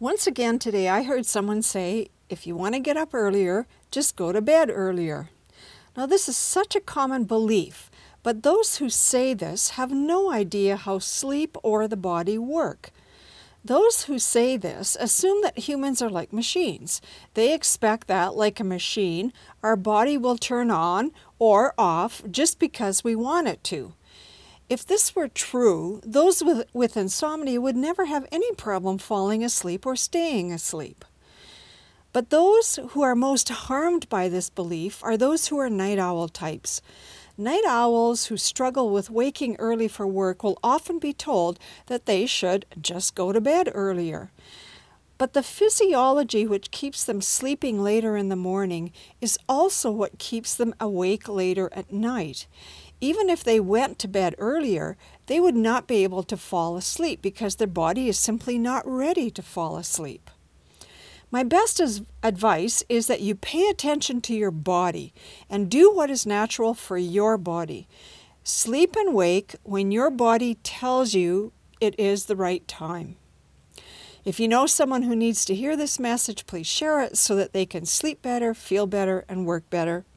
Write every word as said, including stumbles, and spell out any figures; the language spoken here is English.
Once again today I heard someone say, if you want to get up earlier, just go to bed earlier. Now this is such a common belief, but those who say this have no idea how sleep or the body work. Those who say this assume that humans are like machines. They expect that, like a machine, our body will turn on or off just because we want it to. If this were true, those with, with insomnia would never have any problem falling asleep or staying asleep. But those who are most harmed by this belief are those who are night owl types. Night owls who struggle with waking early for work will often be told that they should just go to bed earlier. But the physiology which keeps them sleeping later in the morning is also what keeps them awake later at night. Even if they went to bed earlier, they would not be able to fall asleep because their body is simply not ready to fall asleep. My best advice is that you pay attention to your body and do what is natural for your body. Sleep and wake when your body tells you it is the right time. If you know someone who needs to hear this message, please share it so that they can sleep better, feel better, and work better.